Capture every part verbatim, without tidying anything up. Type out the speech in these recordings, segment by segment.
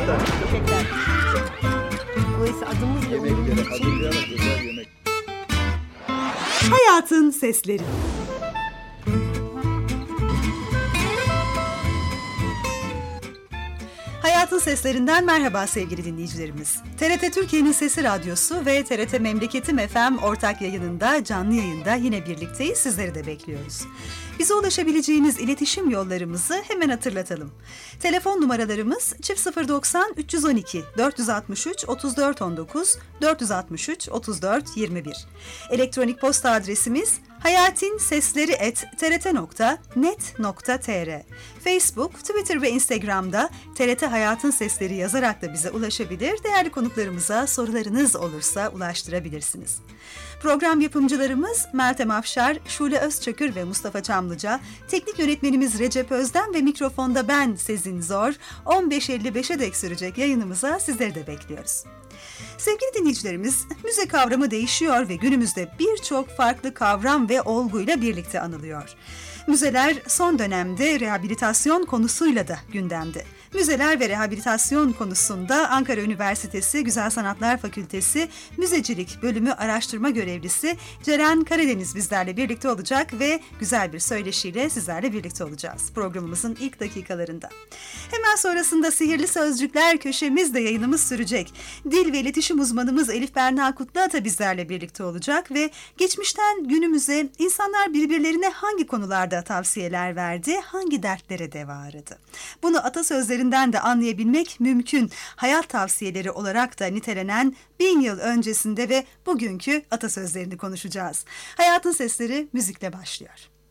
da. Teşekkürler. Dolayısıyla adımız bile Yemekleri onun için. hazırlayarak güzel yemek. Hayatın Sesleri. Hayatın Seslerinden merhaba sevgili dinleyicilerimiz. T R T Türkiye'nin Sesi Radyosu ve T R T Memleketim F M ortak yayınında, canlı yayında yine birlikteyiz. Sizleri de bekliyoruz. Bize ulaşabileceğiniz iletişim yollarımızı hemen hatırlatalım. Telefon numaralarımız çift sıfır doksan üç yüz on iki dört yüz altmış üç otuz dört on dokuz dört yüz altmış üç otuz dört yirmi bir. Elektronik posta adresimiz hayatinsesleri et t r t nokta net nokta t r. Facebook, Twitter ve Instagram'da T R T Hayatın Sesleri yazarak da bize ulaşabilir. Değerli konuklarımıza sorularınız olursa ulaştırabilirsiniz. Program yapımcılarımız Meltem Afşar, Şule Özçakır ve Mustafa Çamlıca, teknik yönetmenimiz Recep Özden ve mikrofonda ben Sezin Zor. on beş elli beşe dek sürecek yayınımıza sizleri de bekliyoruz. Sevgili dinleyicilerimiz, müze kavramı değişiyor ve günümüzde birçok farklı kavram ve olguyla birlikte anılıyor. Müzeler son dönemde rehabilitasyon konusuyla da gündemde. Müzeler ve rehabilitasyon konusunda Ankara Üniversitesi Güzel Sanatlar Fakültesi Müzecilik Bölümü Araştırma Görevlisi Ceren Karadeniz bizlerle birlikte olacak ve güzel bir söyleşiyle sizlerle birlikte olacağız programımızın ilk dakikalarında. Hemen sonrasında Sihirli Sözcükler köşemizde yayınımız sürecek. Dil ve iletişim uzmanımız Elif Berna Kutluata bizlerle birlikte olacak ve geçmişten günümüze insanlar birbirlerine hangi konularda tavsiyeler verdi, hangi dertlere deva aradı? Bunu atasözlerinden de anlayabilmek mümkün. Hayat tavsiyeleri olarak da nitelenen bin yıl öncesinde ve bugünkü atasözlerini konuşacağız. Hayatın Sesleri müzikle başlıyor.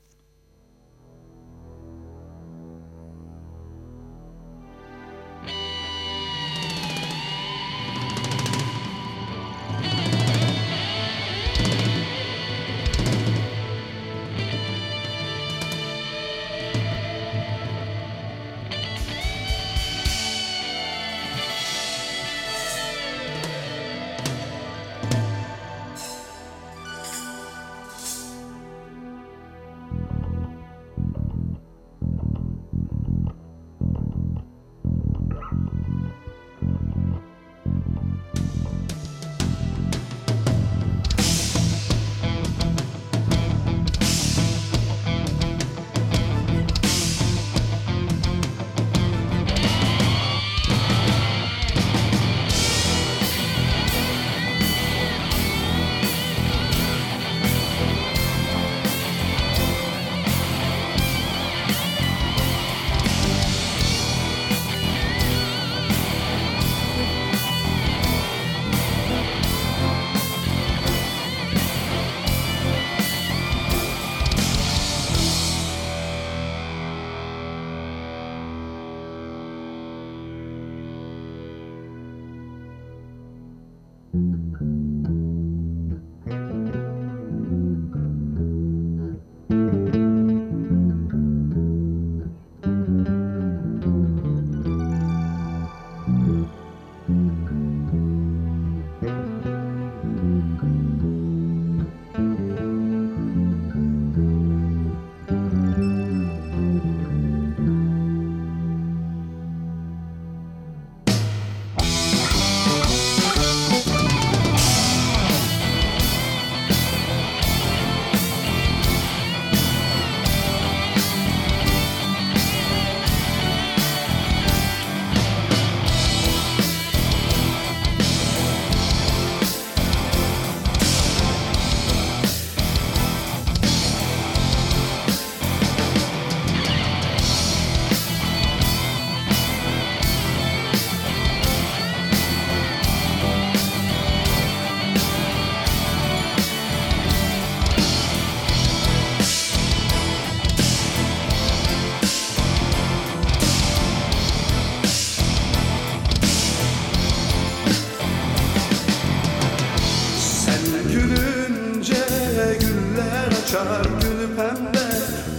açar gül pembe,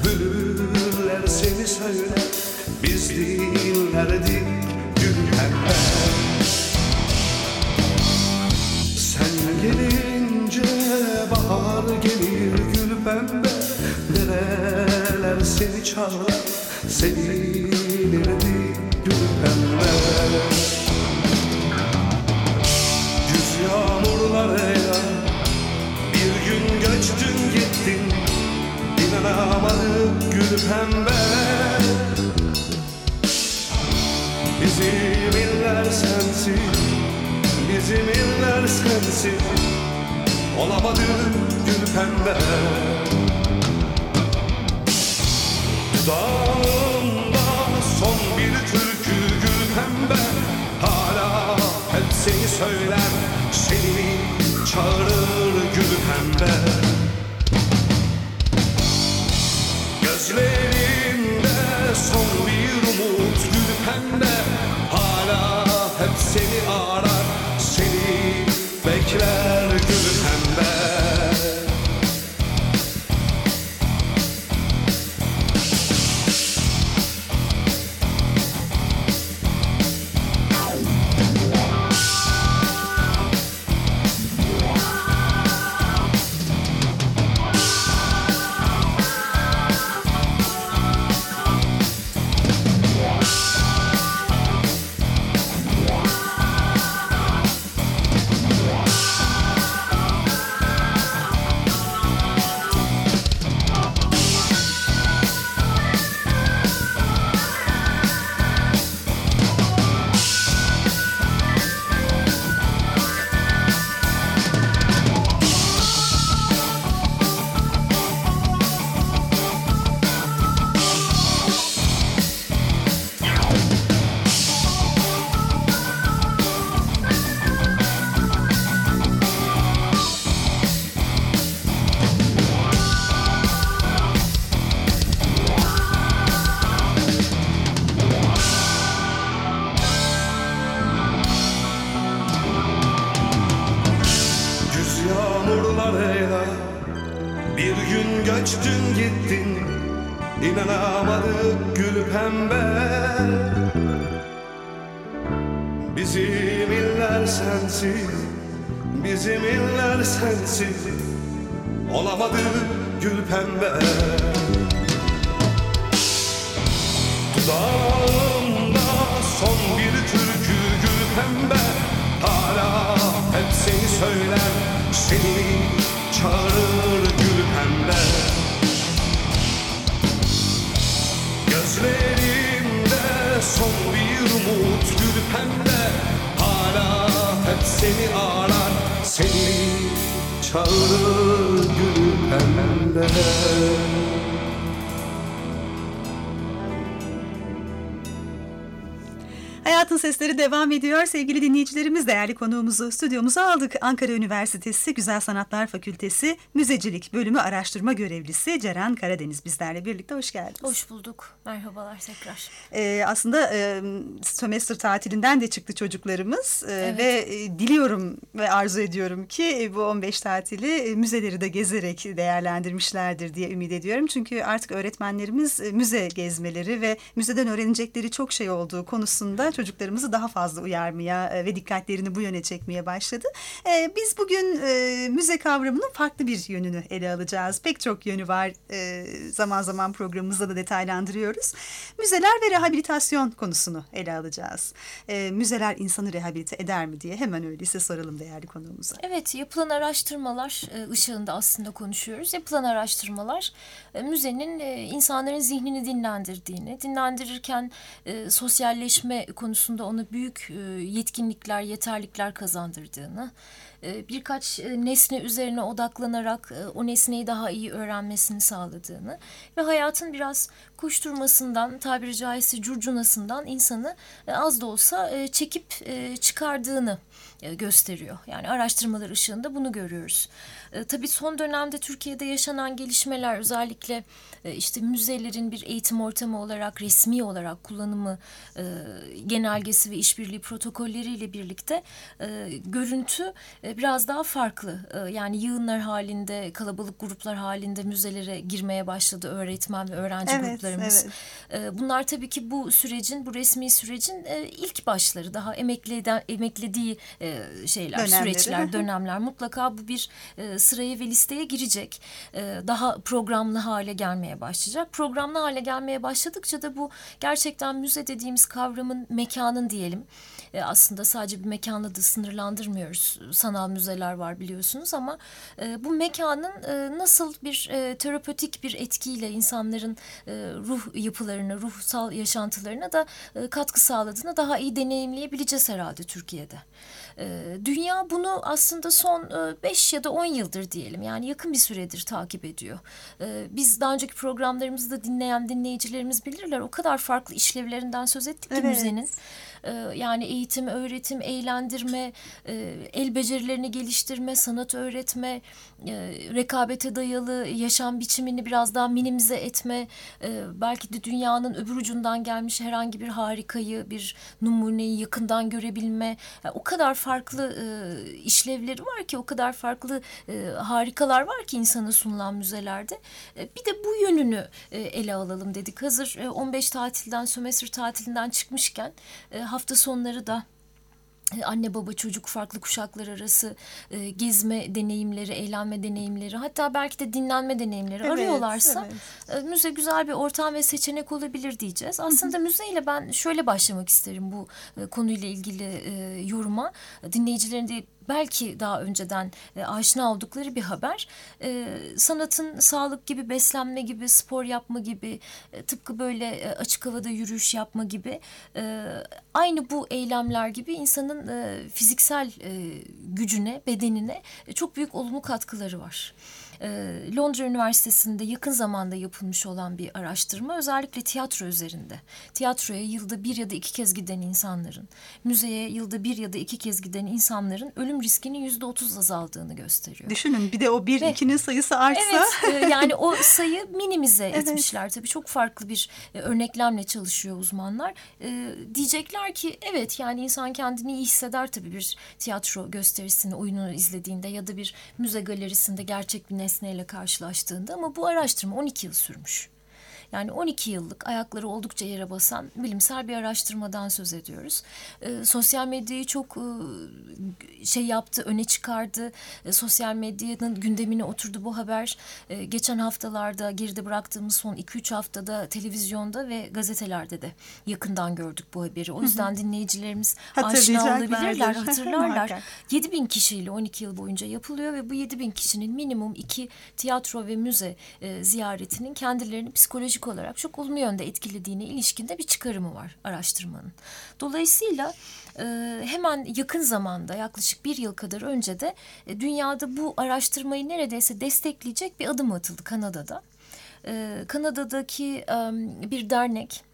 bülbüller seni söyler, biz dinlerdik gül pembe. Sen gelince bahar gelir gül pembe, nereler seni çağlar, sevinirdik gül pembe. gül pembe. Bizim iller sensin, bizim iller sensin. Olamadım gül pembe. Dudağımda son bir türkü gül pembe. Hala hep seni söyler, seni çağırır gül pembe. Gözlerimde son bir umut gül pembe. Hala hep seni arar, seni bekler gül pembe. Bir gün göçtün gittin, inanamadık gül pembe. Bizim iller sensin, bizim iller sensin. Olamadık gül pembe. Dudağımda son bir türkü gül pembe. Hala hep seni söyler, seni çağırır gül pembe. Gözlerimde son bir umut gül pembe. Hala hep seni arar, seni çağırır gül pembe. Hayatın Sesleri devam ediyor. Sevgili dinleyicilerimiz, değerli konuğumuzu stüdyomuza aldık. Ankara Üniversitesi Güzel Sanatlar Fakültesi Müzecilik Bölümü Araştırma Görevlisi Ceren Karadeniz bizlerle birlikte. Hoş geldiniz. Hoş bulduk. Merhabalar tekrar. Ee, aslında e, sömestr tatilinden de çıktı çocuklarımız. E, evet. Ve e, diliyorum ve arzu ediyorum ki e, bu on beş tatili e, müzeleri de gezerek değerlendirmişlerdir diye ümit ediyorum. Çünkü artık öğretmenlerimiz e, müze gezmeleri ve müzeden öğrenecekleri çok şey olduğu konusunda çocuklarımızı daha fazla uyarmaya ve dikkatlerini bu yöne çekmeye başladı. Biz bugün müze kavramının farklı bir yönünü ele alacağız. Pek çok yönü var. Zaman zaman programımızda da detaylandırıyoruz. Müzeler ve rehabilitasyon konusunu ele alacağız. Müzeler insanı rehabilite eder mi diye hemen öyleyse soralım değerli konuğumuza. Evet, yapılan araştırmalar ışığında aslında konuşuyoruz. Yapılan araştırmalar müzenin insanların zihnini dinlendirdiğini, dinlendirirken sosyalleşme konusunda ona büyük yetkinlikler, yeterlikler kazandırdığını, birkaç nesne üzerine odaklanarak o nesneyi daha iyi öğrenmesini sağladığını ve hayatın biraz koşturmasından, tabiri caizse curcunasından insanı az da olsa çekip çıkardığını gösteriyor. Yani araştırmalar ışığında bunu görüyoruz. E, tabii son dönemde Türkiye'de yaşanan gelişmeler, özellikle e, işte müzelerin bir eğitim ortamı olarak, resmi olarak kullanımı, e, genelgesi ve işbirliği protokolleriyle birlikte e, görüntü e, biraz daha farklı. E, yani yığınlar halinde, kalabalık gruplar halinde müzelere girmeye başladı öğretmen ve öğrenci evet, gruplarımız. Evet. E, bunlar tabii ki bu sürecin, bu resmi sürecin e, ilk başları, daha emekleden, emeklediği e, şeyler, Dönemleri. süreçler, dönemler. Mutlaka bu bir e, sıraya ve listeye girecek. E, daha programlı hale gelmeye başlayacak. Programlı hale gelmeye başladıkça da bu gerçekten müze dediğimiz kavramın, mekanın diyelim. E, aslında sadece bir mekanla da sınırlandırmıyoruz. Sanat sanal müzeler var biliyorsunuz ama e, bu mekanın e, nasıl bir e, terapötik bir etkiyle insanların e, ruh yapılarına, ruhsal yaşantılarına da e, katkı sağladığını daha iyi deneyimleyebileceğiz herhalde Türkiye'de. E, dünya bunu aslında son e, beş ya da on yıldır diyelim, yani yakın bir süredir takip ediyor. E, biz daha önceki programlarımızda dinleyen dinleyicilerimiz bilirler, o kadar farklı işlevlerinden söz ettik ki Evet. müzenin. Yani eğitim, öğretim, eğlendirme, el becerilerini geliştirme, sanat öğretme, rekabete dayalı yaşam biçimini biraz daha minimize etme, belki de dünyanın öbür ucundan gelmiş herhangi bir harikayı, bir numuneyi yakından görebilme. Yani o kadar farklı işlevleri var ki, o kadar farklı harikalar var ki insana sunulan müzelerde. Bir de bu yönünü ele alalım dedik. Hazır on beş tatilden, sömestr tatilinden çıkmışken hafta sonları da anne baba çocuk farklı kuşaklar arası e, gezme deneyimleri, eğlenme deneyimleri, hatta belki de dinlenme deneyimleri Evet, arıyorlarsa evet. e, müze güzel bir ortam ve seçenek olabilir diyeceğiz. Aslında müzeyle ben şöyle başlamak isterim bu e, konuyla ilgili e, yoruma. Dinleyicilerin de belki daha önceden e, aşina oldukları bir haber. E, sanatın sağlık gibi, beslenme gibi, spor yapma gibi, e, tıpkı böyle e, açık havada yürüyüş yapma gibi, e, aynı bu eylemler gibi insanın e, fiziksel e, gücüne, bedenine e, çok büyük olumlu katkıları var. E, Londra Üniversitesi'nde yakın zamanda yapılmış olan bir araştırma özellikle tiyatro üzerinde. Tiyatroya yılda bir ya da iki kez giden insanların, müzeye yılda bir ya da iki kez giden insanların ölüm riskinin yüzde otuz azaldığını gösteriyor. Düşünün, bir de o bir Ve, ikinin sayısı artsa. Evet, e, yani o sayı minimize Evet. etmişler. Tabii çok farklı bir e, örneklemle çalışıyor uzmanlar. E, diyecekler ki evet, yani insan kendini iyi hisseder tabii bir tiyatro gösterisini, oyununu izlediğinde ya da bir müze galerisinde gerçek bir nesneyle karşılaştığında, ama bu araştırma on iki yıl sürmüş. Yani on iki yıllık ayakları oldukça yere basan bilimsel bir araştırmadan söz ediyoruz. E, sosyal medyayı çok e, şey yaptı, öne çıkardı. E, sosyal medyanın gündemine oturdu bu haber. E, geçen haftalarda, geride bıraktığımız son iki üç haftada televizyonda ve gazetelerde de yakından gördük bu haberi. O yüzden dinleyicilerimiz aşina olabilirler, hatırlarlar. Muhakkak. yedi bin kişiyle on iki yıl boyunca yapılıyor ve bu yedi bin kişinin minimum iki tiyatro ve müze e, ziyaretinin kendilerini psikolojik olarak çok olumlu yönde etkilediğine ilişkinde bir çıkarımı var araştırmanın. Dolayısıyla e, hemen yakın zamanda, yaklaşık bir yıl kadar önce de e, dünyada bu araştırmayı neredeyse destekleyecek bir adım atıldı Kanada'da. E, Kanada'daki e, bir dernek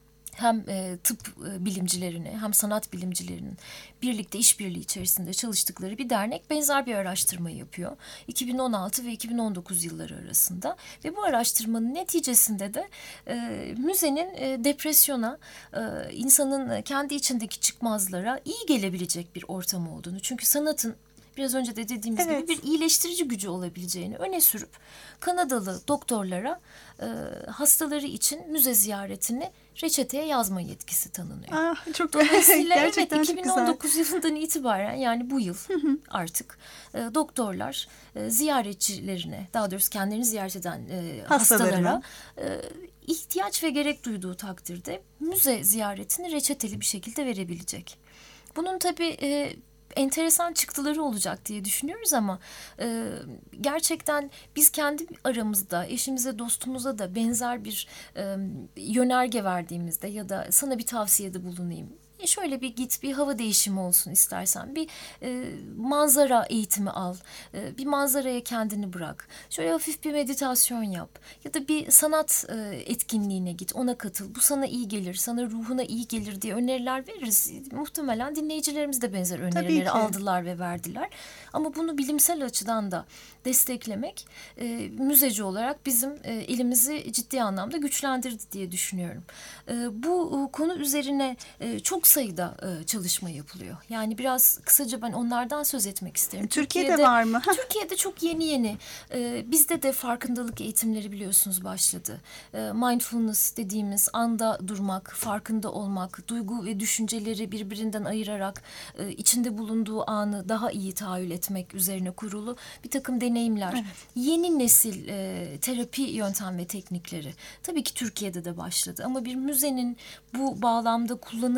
hem e, tıp e, bilimcilerini hem sanat bilimcilerinin birlikte işbirliği içerisinde çalıştıkları bir dernek benzer bir araştırma yapıyor. iki bin on altı ve iki bin on dokuz yılları arasında ve bu araştırmanın neticesinde de e, müzenin e, depresyona, e, insanın kendi içindeki çıkmazlara iyi gelebilecek bir ortam olduğunu, çünkü sanatın biraz önce de dediğimiz Evet. gibi bir iyileştirici gücü olabileceğini öne sürüp Kanadalı doktorlara e, hastaları için müze ziyaretini reçeteye yazma yetkisi tanınıyor. Ah, çok Dolayısıyla evet, gerçekten çok iki bin on dokuz yılından itibaren, yani bu yıl artık e, doktorlar e, ziyaretçilerine, daha doğrusu kendilerini ziyaret eden e, Hastalarına. hastalara e, ihtiyaç ve gerek duyduğu takdirde müze ziyaretini reçeteli bir şekilde verebilecek. Bunun tabii e, enteresan çıktıları olacak diye düşünüyoruz ama e, gerçekten biz kendi aramızda, eşimize, dostumuza da benzer bir e, yönerge verdiğimizde ya da sana bir tavsiyede bulunayım, E şöyle bir git, bir hava değişimi olsun istersen, bir e, manzara eğitimi al, e, bir manzaraya kendini bırak, şöyle hafif bir meditasyon yap ya da bir sanat e, etkinliğine git, ona katıl, bu sana iyi gelir, sana ruhuna iyi gelir diye öneriler veririz. Muhtemelen dinleyicilerimiz de benzer önerileri aldılar ve verdiler. Ama bunu bilimsel açıdan da desteklemek e, müzeci olarak bizim e, elimizi ciddi anlamda güçlendirdi diye düşünüyorum. E, bu e, konu üzerine e, çok sayıda e, çalışma yapılıyor. Yani biraz kısaca ben onlardan söz etmek isterim. Türkiye'de, Türkiye'de var mı? Türkiye'de çok yeni yeni. E, bizde de farkındalık eğitimleri biliyorsunuz başladı. E, mindfulness dediğimiz anda durmak, farkında olmak, duygu ve düşünceleri birbirinden ayırarak e, içinde bulunduğu anı daha iyi tahayyül etmek üzerine kurulu bir takım deneyimler. Evet. Yeni nesil e, terapi yöntem ve teknikleri tabii ki Türkiye'de de başladı. Ama bir müzenin bu bağlamda kullanımıyla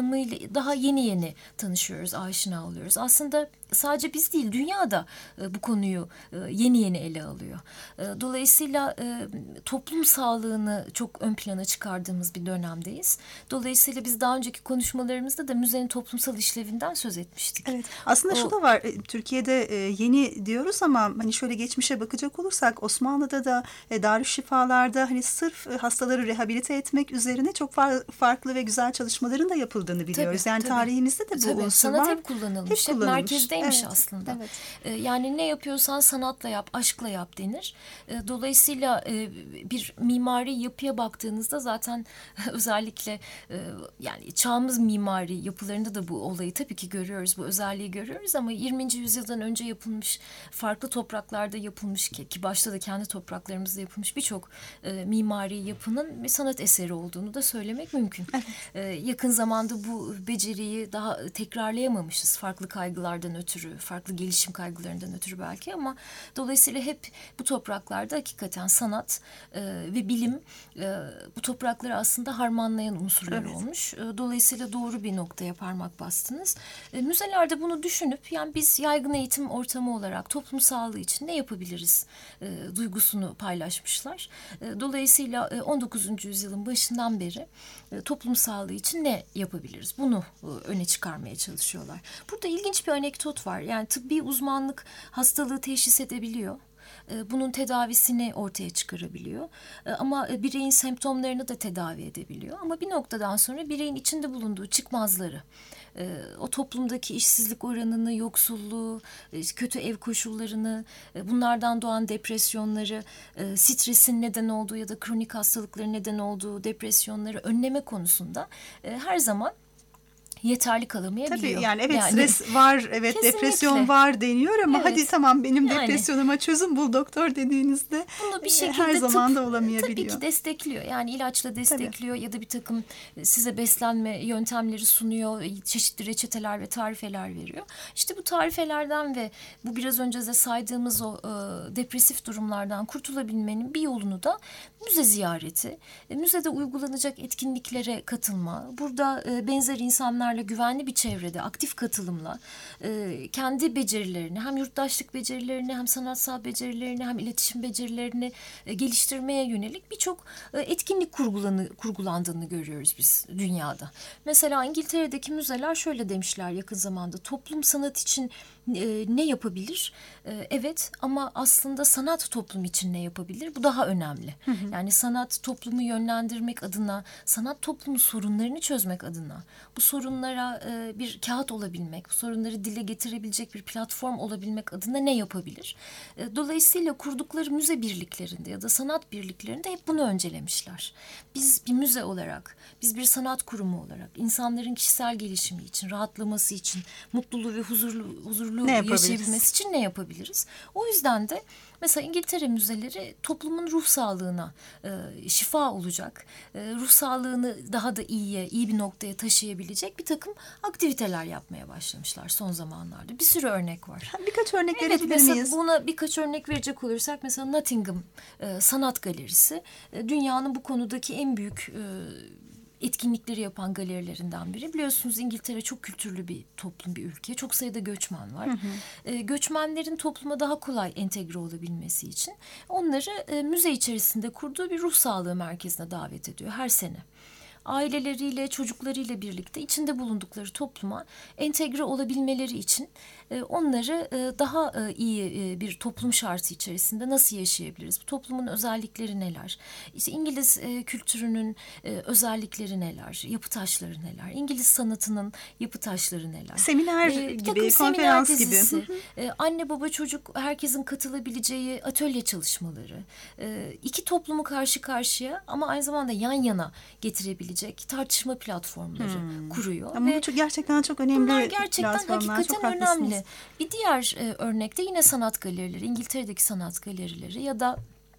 daha yeni yeni tanışıyoruz, aşina oluyoruz. Aslında sadece biz değil, dünya da e, bu konuyu e, yeni yeni ele alıyor. E, dolayısıyla e, toplum sağlığını çok ön plana çıkardığımız bir dönemdeyiz. Dolayısıyla biz daha önceki konuşmalarımızda da müzenin toplumsal işlevinden söz etmiştik. Evet. Aslında O, şu da var. e, Türkiye'de e, yeni diyoruz ama hani şöyle geçmişe bakacak olursak Osmanlı'da da e, Darüşşifalar'da hani sırf e, hastaları rehabilite etmek üzerine çok far, farklı ve güzel çalışmaların da yapıldığını biliyoruz. Tabii, yani tabii. tabii de bu Tabii, unsur sanat var. hep kullanılmış, Hep hep, kullanılmış. merkezdeymiş Evet, aslında. evet. Ee, yani ne yapıyorsan sanatla yap, aşkla yap denir. Ee, dolayısıyla e, bir mimari yapıya baktığınızda zaten özellikle e, yani çağımız mimari yapılarında da bu olayı tabii ki görüyoruz, bu özelliği görüyoruz ama yirminci yüzyıldan önce yapılmış, farklı topraklarda yapılmış ki, ki başta da kendi topraklarımızda yapılmış birçok e, mimari yapının bir sanat eseri olduğunu da söylemek mümkün. Evet. Ee, yakın zamanda bu beceriyi daha tekrarlayamamışız farklı kaygılardan ötürü, farklı gelişim kaygılarından ötürü belki ama dolayısıyla hep bu topraklarda hakikaten sanat e, ve bilim e, bu toprakları aslında harmanlayan unsurlar Evet. olmuş. E, dolayısıyla doğru bir noktaya parmak bastınız. E, müzelerde bunu düşünüp yani biz yaygın eğitim ortamı olarak toplum sağlığı için ne yapabiliriz e, duygusunu paylaşmışlar. E, dolayısıyla e, on dokuzuncu yüzyılın başından beri e, toplum sağlığı için ne yapabiliriz? Bunu e, öne çıkarmaya çalışıyorlar. Burada ilginç bir anekdot var. Yani tıbbi uzmanlık hastalığı teşhis edebiliyor. E, Bunun tedavisini ortaya çıkarabiliyor. E, Ama e, bireyin semptomlarını da tedavi edebiliyor. Ama bir noktadan sonra bireyin içinde bulunduğu çıkmazları, e, o toplumdaki işsizlik oranını, yoksulluğu, e, kötü ev koşullarını, e, bunlardan doğan depresyonları, e, stresin neden olduğu ya da kronik hastalıkların neden olduğu depresyonları önleme konusunda e, her zaman yeterli kalamayabiliyor. Tabii yani evet stres var, evet Kesinlikle. depresyon var deniyor ama Evet. hadi tamam benim Yani. depresyonuma çözüm bul doktor dediğinizde Bunu bir e, şekilde her zaman tıp da olamayabiliyor. tabii ki destekliyor. Yani ilaçla destekliyor ya da bir takım e, size beslenme yöntemleri sunuyor. Çeşitli reçeteler ve tarifeler veriyor. İşte bu tarifelerden ve bu biraz önce de saydığımız o e, depresif durumlardan kurtulabilmenin bir yolunu da müze ziyareti, e, müzede uygulanacak etkinliklere katılma, burada e, benzer insanlarla güvenli bir çevrede aktif katılımla e, kendi becerilerini hem yurttaşlık becerilerini hem sanatsal becerilerini hem iletişim becerilerini e, geliştirmeye yönelik birçok e, etkinlik kurgulanı, kurgulandığını görüyoruz biz dünyada. Mesela İngiltere'deki müzeler şöyle demişler yakın zamanda, toplum sanat için e, ne yapabilir? E, evet ama aslında sanat toplum için ne yapabilir? Bu daha önemli. Hı hı. Yani sanat toplumu yönlendirmek adına, sanat toplumun sorunlarını çözmek adına, bu sorunlara e, bir kağıt olabilmek, bu sorunları dile getirebilecek bir platform olabilmek adına ne yapabilir? E, dolayısıyla kurdukları müze birliklerinde ya da sanat birliklerinde hep bunu öncelemişler. Biz bir müze olarak, biz bir sanat kurumu olarak insanların kişisel gelişimi için, rahatlaması için, mutluluğu ve huzurlu, huzurlu yaşayabilmesi için ne yapabiliriz? O yüzden de mesela İngiltere müzeleri toplumun ruh sağlığına e, şifa olacak, e, ruh sağlığını daha da iyiye, iyi bir noktaya taşıyabilecek bir takım aktiviteler yapmaya başlamışlar son zamanlarda. Bir sürü örnek var. Birkaç örnek Evet, verebilir mesela miyiz? buna birkaç örnek verecek olursak mesela Nottingham e, Sanat Galerisi e, dünyanın bu konudaki en büyük e, etkinlikleri yapan galerilerinden biri. Biliyorsunuz İngiltere çok kültürlü bir toplum, bir ülke. Çok sayıda göçmen var. Hı hı. E, göçmenlerin topluma daha kolay entegre olabilmesi için onları e, müze içerisinde kurduğu bir ruh sağlığı merkezine davet ediyor her sene. Aileleriyle, çocuklarıyla birlikte içinde bulundukları topluma entegre olabilmeleri için e, onları e, daha e, iyi e, bir toplum şartı içerisinde nasıl yaşayabiliriz? Bu toplumun özellikleri neler? İşte İngiliz e, kültürünün e, özellikleri neler? Yapı taşları neler? İngiliz sanatının yapı taşları neler? Seminer E, gibi, konferans gibi. E, anne baba çocuk herkesin katılabileceği atölye çalışmaları. E, iki toplumu karşı karşıya ama aynı zamanda yan yana getirebilecek tartışma platformları hmm. kuruyor. Ama ve bu çok, gerçekten çok önemli bunlar gerçekten platformlar. hakikaten çok önemli. haklısınız. Bir diğer e, örnekte yine sanat galerileri, İngiltere'deki sanat galerileri ya da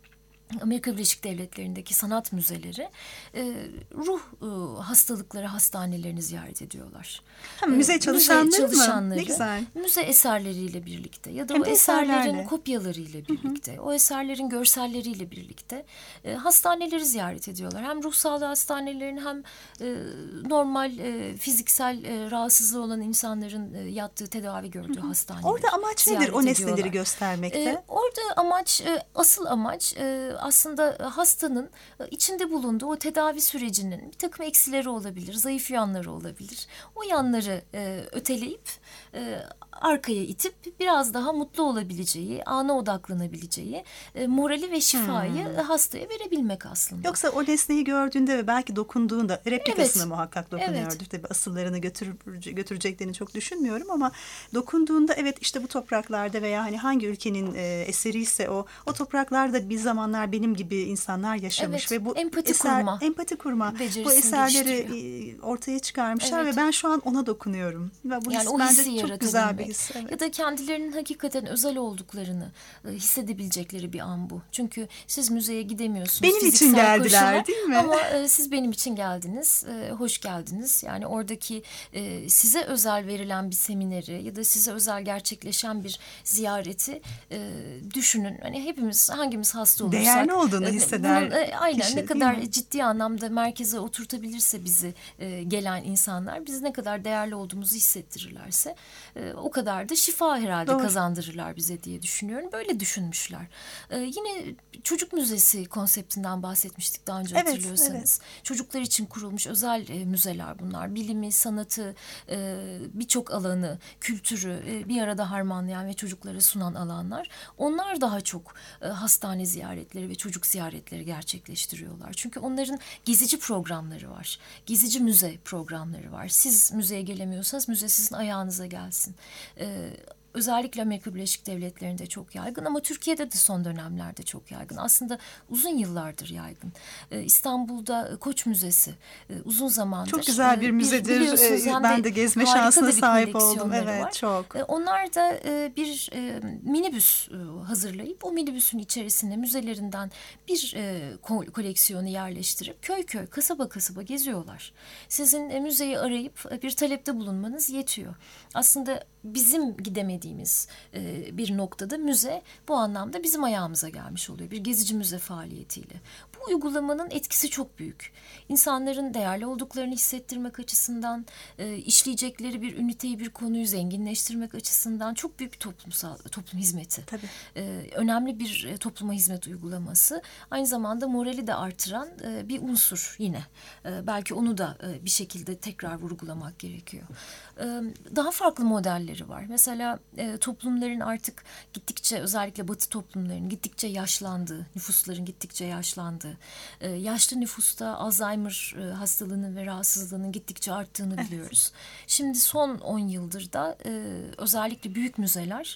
Amerika Birleşik Devletleri'ndeki sanat müzeleri e, ruh e, hastalıkları hastanelerini ziyaret ediyorlar. Ha, müze çalışanları, müze mı? çalışanları Ne güzel. müze eserleriyle birlikte ya da Hem o de eserlerin eserlerle. kopyalarıyla birlikte, o eserlerin görselleriyle birlikte e, hastaneleri ziyaret ediyorlar. Hem ruh sağlığı hastanelerini hem e, normal e, fiziksel e, rahatsızlığı olan insanların e, yattığı, tedavi gördüğü hastaneleri Orada amaç nedir ziyaret o nesneleri ediyorlar. göstermekte? E, orada amaç, e, asıl amaç e, aslında hastanın e, içinde bulunduğu o tedavi sürecinin bir takım eksileri olabilir, zayıf yanları olabilir. O yanları e, öteleyip e, arkaya itip biraz daha mutlu olabileceği, ana odaklanabileceği e, morali ve şifayı Hmm. hastaya verebilmek aslında. Yoksa o nesneyi gördüğünde ve belki dokunduğunda, replikasına Evet. muhakkak dokunuyordur. Evet. Tabii asıllarını götür, götüreceklerini çok düşünmüyorum ama dokunduğunda evet işte bu topraklarda veya hani hangi ülkenin e, eseri ise o, o topraklarda bir zamanlar benim gibi insanlar yaşamış Evet, ve bu empati eser, kurma empati kurma becerisini bu eserleri geliştiriyor. e, ortaya çıkarmışlar Evet. ve ben şu an ona dokunuyorum. Ve bu Yani his o bence hissi çok güzel bir yaratabilmek. his. Evet. Ya da kendilerinin hakikaten özel olduklarını e, hissedebilecekleri bir an bu. Çünkü siz müzeye gidemiyorsunuz. Benim için fiziksel geldiler, koşullar. değil mi? Ama e, siz benim için geldiniz. E, hoş geldiniz. Yani oradaki e, size özel verilen bir semineri ya da size özel gerçekleşen bir ziyareti e, düşünün. Hani hepimiz hangimiz hasta olursak. Değerli olduğunu e, hisseder bunun, e, aynen kişi, ne değil kadar mi? ciddi anlamda merkeze oturtabilirse bizi e, gelen insanlar, biz ne kadar değerli olduğumuzu hissettirirlerse e, o kadar da şifa herhalde Doğru. kazandırırlar bize diye düşünüyorum. Böyle düşünmüşler. E, yine çocuk müzesi konseptinden bahsetmiştik daha önce, Evet, hatırlıyorsanız. Çocuklar için kurulmuş özel e, müzeler bunlar. Bilimi, sanatı, e, birçok alanı, kültürü e, bir arada harmanlayan ve çocuklara sunan alanlar. Onlar daha çok e, hastane ziyaretleri ve çocuk ziyaretleri gerçekleştiriyorlar. Çünkü onların gezici programları var. Gezici müze programları var. Siz müzeye gelemiyorsanız müze sizin ayağınıza gelsin. Ee, özellikle Amerika Birleşik Devletleri'nde çok yaygın ama Türkiye'de de son dönemlerde çok yaygın. Aslında uzun yıllardır yaygın. Ee, İstanbul'da Koç Müzesi e, uzun zamandır. Çok güzel bir e, müzedir. biliyorsunuz, Ee, hem ben de gezme harika şansına da bir sahip oldum. koleksiyonları Evet, var. çok. E, Onlar da e, bir e, minibüs e, hazırlayıp o minibüsün içerisine müzelerinden bir e, ko- koleksiyonu yerleştirip köy köy, kasaba kasaba geziyorlar. Sizin e, müzeyi arayıp e, bir talepte bulunmanız yetiyor. Aslında bizim gidemediğimiz e, bir noktada müze bu anlamda bizim ayağımıza gelmiş oluyor. Bir gezici müze faaliyetiyle. Bu uygulamanın etkisi çok büyük. İnsanların değerli olduklarını hissettirmek açısından, e, işleyecekleri bir üniteyi, bir konuyu zenginleştirmek açısından çok büyük bir toplumsal toplum hizmeti. Tabii. E, önemli bir e, topluma hizmet uygulaması. Aynı zamanda morali de artıran e, bir unsur yine. E, belki onu da e, bir şekilde tekrar vurgulamak gerekiyor. E, daha farklı modelleri var. Mesela e, toplumların artık gittikçe, özellikle Batı toplumlarının gittikçe yaşlandığı, nüfusların gittikçe yaşlandığı, e, yaşlı nüfusta Alzheimer e, hastalığının ve rahatsızlığının gittikçe arttığını biliyoruz. Şimdi son on yıldır da e, özellikle büyük müzeler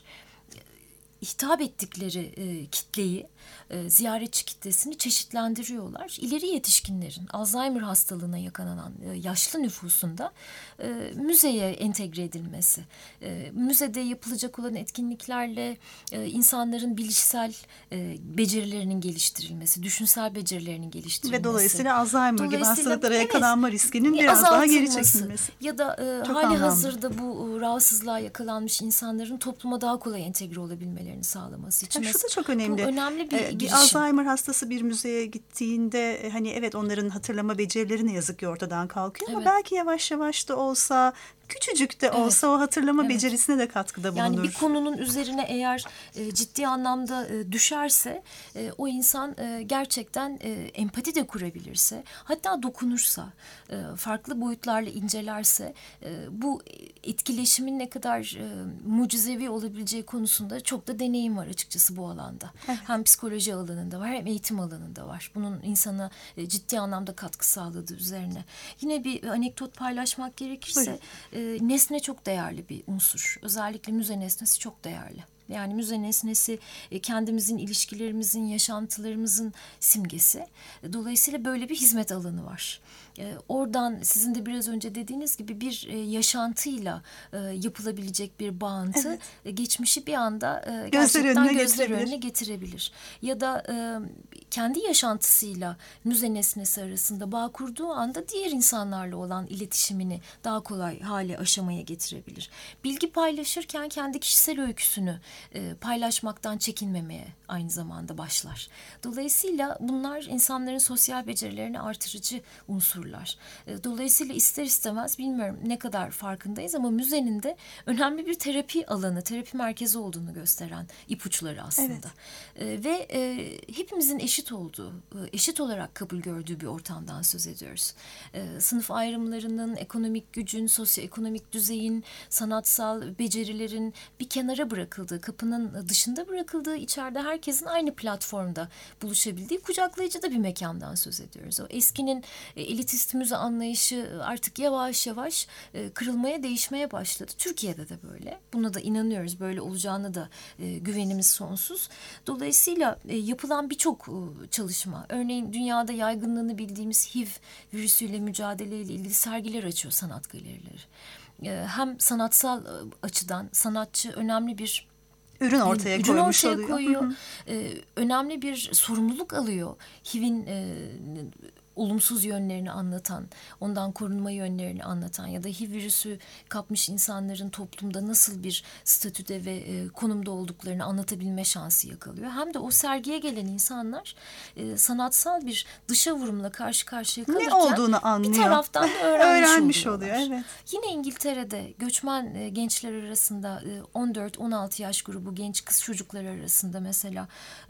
hitap ettikleri e, kitleyi, e, ziyaretçi kitlesini çeşitlendiriyorlar. İleri yetişkinlerin Alzheimer hastalığına yakalanan e, yaşlı nüfusunda e, müzeye entegre edilmesi, e, müzede yapılacak olan etkinliklerle e, insanların bilişsel e, becerilerinin geliştirilmesi, düşünsel becerilerinin geliştirilmesi. Ve dolayısıyla Alzheimer gibi Dolayısıyla, hastalıklara evet, yakalanma riskinin biraz daha geri azaltılması çekilmesi. ya da e, Çok hali anlamlı. hazırda bu e, rahatsızlığa yakalanmış insanların topluma daha kolay entegre olabilmelerini sağlaması için. Ha, şu da Mes- çok önemli. Bu önemli bir Ee, bir girişim. Alzheimer hastası bir müzeye gittiğinde e, hani evet onların hatırlama becerileri ne yazık ki ortadan kalkıyor ama Evet. belki yavaş yavaş da olsa, küçücük de Evet. olsa o hatırlama Evet. becerisine de katkıda bulunur. Yani bir konunun üzerine eğer e, ciddi anlamda e, düşerse e, o insan e, gerçekten e, empati de kurabilirse, hatta dokunursa, e, farklı boyutlarla incelerse e, bu etkileşimin ne kadar e, mucizevi olabileceği konusunda çok da deneyim var açıkçası bu alanda. Evet. Hem psikoloji alanında var hem eğitim alanında var. Bunun insana e, ciddi anlamda katkı sağladığı üzerine. Yine bir anekdot paylaşmak gerekirse, Buyurun. e, nesne çok değerli bir unsur. Özellikle müze nesnesi çok değerli. Yani müze nesnesi e, kendimizin, ilişkilerimizin, yaşantılarımızın simgesi. Dolayısıyla böyle bir hizmet alanı var. E, oradan sizin de biraz önce dediğiniz gibi bir e, yaşantıyla e, yapılabilecek bir bağıntı Evet. e, geçmişi bir anda e, Gözler gerçekten önüne gözler getirebilir. önüne getirebilir. Ya da e, kendi yaşantısıyla müze nesnesi arasında bağ kurduğu anda diğer insanlarla olan iletişimini daha kolay hale, aşamaya getirebilir. Bilgi paylaşırken kendi kişisel öyküsünü e, paylaşmaktan çekinmemeye aynı zamanda başlar. Dolayısıyla bunlar insanların sosyal becerilerini artırıcı unsurlar. E, dolayısıyla ister istemez, bilmiyorum ne kadar farkındayız ama müzenin de önemli bir terapi alanı, terapi merkezi olduğunu gösteren ipuçları aslında. E, ve e, hepimizin eşit olduğu, e, eşit olarak kabul gördüğü bir ortamdan söz ediyoruz. E, sınıf ayrımlarının, ekonomik gücün, sosyoekonomik düzeyin, sanatsal becerilerin bir kenara bırakıldığı, kapının dışında bırakıldığı, içeride herkesin aynı platformda buluşabildiği kucaklayıcı da bir mekandan söz ediyoruz. O eskinin e, elitist müze anlayışı artık yavaş yavaş e, kırılmaya, değişmeye başladı. Türkiye'de de böyle. Buna da inanıyoruz. Böyle olacağını da e, güvenimiz sonsuz. Dolayısıyla e, yapılan birçok e, çalışma, örneğin dünyada yaygınlığını bildiğimiz H I V virüsüyle mücadeleyle ilgili sergiler açıyor sanat galerileri. E, hem sanatsal e, açıdan sanatçı önemli bir Ürün ortaya ürün koymuş ortaya oluyor. koyuyor. Hı hı. Ee, önemli bir sorumluluk alıyor. H I V'in e, olumsuz yönlerini anlatan, ondan korunma yönlerini anlatan ya da H I V virüsü kapmış insanların toplumda nasıl bir statüde ve e, konumda olduklarını anlatabilme şansı yakalıyor. Hem de o sergiye gelen insanlar e, sanatsal bir dışa vurumla karşı karşıya kalırken Ne olduğunu anlıyor. bir taraftan da öğrenmiş, Öğrenmiş oluyorlar. oluyor, evet. Yine İngiltere'de göçmen e, gençler arasında e, on dört on altı yaş grubu genç kız çocukları arasında mesela e,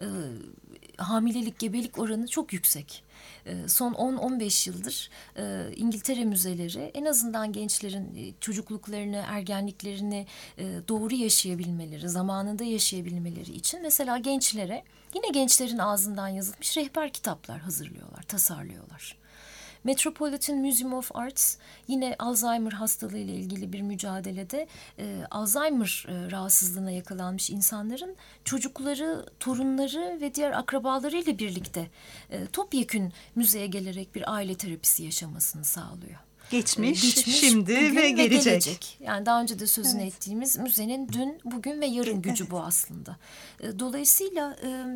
hamilelik, gebelik oranı çok yüksek. E, son on on beş yıldır e, İngiltere müzeleri en azından gençlerin e, çocukluklarını, ergenliklerini e, doğru yaşayabilmeleri, zamanında yaşayabilmeleri için mesela gençlere yine gençlerin ağzından yazılmış rehber kitaplar hazırlıyorlar, tasarlıyorlar. Metropolitan Museum of Arts yine Alzheimer hastalığı ile ilgili bir mücadelede e, Alzheimer e, rahatsızlığına yakalanmış insanların çocukları, torunları ve diğer akrabalarıyla birlikte e, topyekün müzeye gelerek bir aile terapisi yaşamasını sağlıyor. Geçmiş, Geçmiş, şimdi bugün ve gelecek. Yani daha önce de sözünü Evet. ettiğimiz müzenin dün, bugün ve yarın gücü Evet. bu aslında. Dolayısıyla